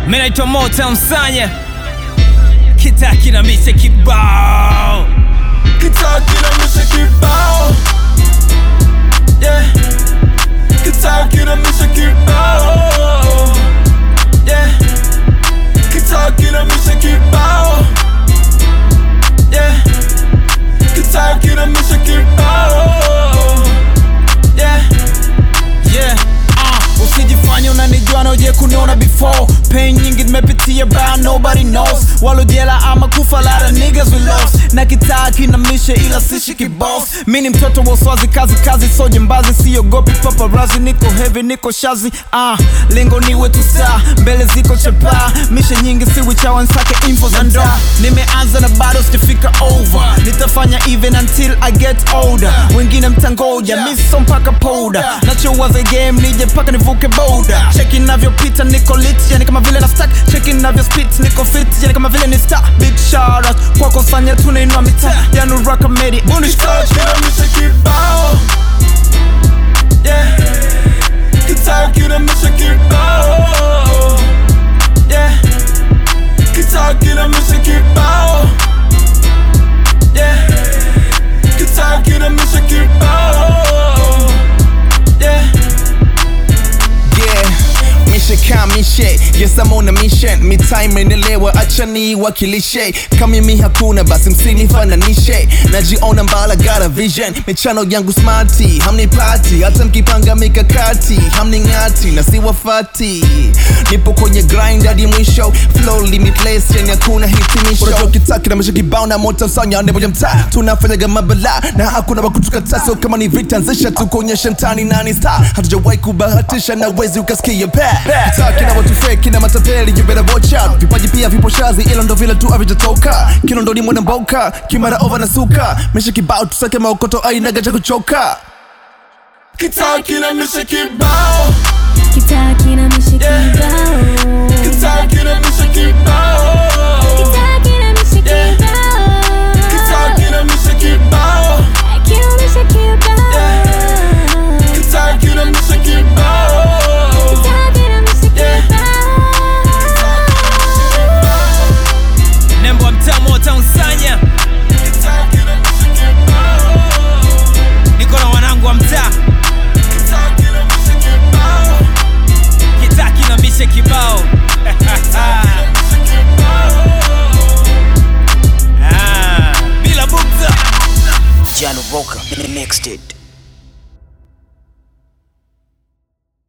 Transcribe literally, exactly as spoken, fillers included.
Mimi naitwa Motown Sanya. Kitaa kinamisha kibao. Kitaa kinamisha kibao. Yeah. Kitaa kinamisha kibao. Yeah. Kitaa kinamisha kibao. Yeah. Kitaa kinamisha kibao. Yeah. Yeah. Uh, usijifanye unanijua na uje kuniona before. Pain nyingi nimepitia but nobody knows. Walojela ama kufa lara niggas we lost. Na kitaa kinamisha ila sishi kiboss. Mimi ni mtoto wa uswazi kazi kazi so jembazi. Siogopi paparazzi niko heavy niko shazi. Ah, uh, lengo niwe tu saa mbele ziko chapa. Misha nyingi si wichawa nsake info za ndo. Nimeanza na bado sijafika over. Nitafanya even until I get older. Wengine mtangoja miso mpaka powder. Nachowaza game nije paka nivuke boda. Check inavyopita niko lit yani kama vile na stack. Check inavyo spit niko fit yani kama vile ni star. Big shout out kwako Sanya tunainua mitaa. Yanu rock made Bunish Kitaa kinamisha kibao. Yeah. Kitaa kinamisha kibao. Yeah. Kitaa kinamisha kibao. Yeah. Kitaa kinamisha kibao. Yeah. Yeah, mishe kamishe, yes I'm on a mission. Mi time enelewa acha ni wakilishe. Kama mimi hakuna basi msinifananishe. Najiona mbala got a vision. Michano yangu smarty, hamni party. Hata mkipanga mikakati, hamni ngati na si wafati. Nipo kwenye grind hadi mwisho. Flow limitless yani hakuna hitimisho. Unajua kitaa kinamisha kibao na Motown Sanya ndipo mtaa. Tunafanyaga mabala na hakuna wakutukata. So kama ni vita nzisha tu kuonyesha mtani nani star. Hatujawahi kubahatisha na wezi ukasikia pa. Kitaa kina watu fake kina matapeli you better watch out. Vipaji pia vipo shazi ilo ndo vile tu havijatoka. Kino ndo ni mwana mboka kimara over na suka. Misha kibao tusake maokoto aina gaja kuchoka. Kitaa kinamisha kibao.